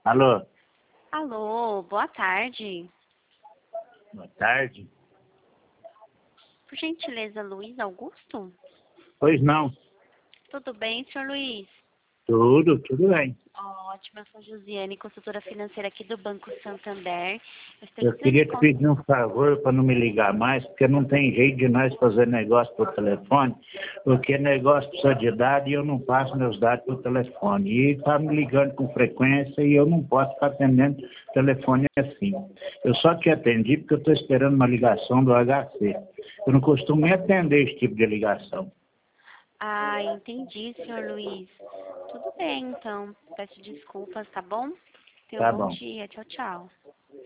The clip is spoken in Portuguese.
Alô, Alô, boa tarde. boa tarde. Por gentileza, Luiz Augusto? Pois não, Tudo bem, senhor Luiz? tudo bem. Ótimo, eu sou Josiane, consultora financeira aqui do Banco Santander. estou Eu entrando queria em te con- pedir um favor para não me ligar mais, porque não tem jeito de nós fazer negócio por telefone, porque negócio precisa de dados e eu não passo meus dados por telefone. E está me ligando com frequência e eu não posso ficar atendendo telefone assim. Eu só te atendi porque eu estou esperando uma ligação do HC. Eu não costumo nem atender esse tipo de ligação. Ah, entendi, senhor Luiz. Tudo bem, então. Peço desculpas, tá bom? Tenha um Tá bom bom. dia. Tchau, tchau.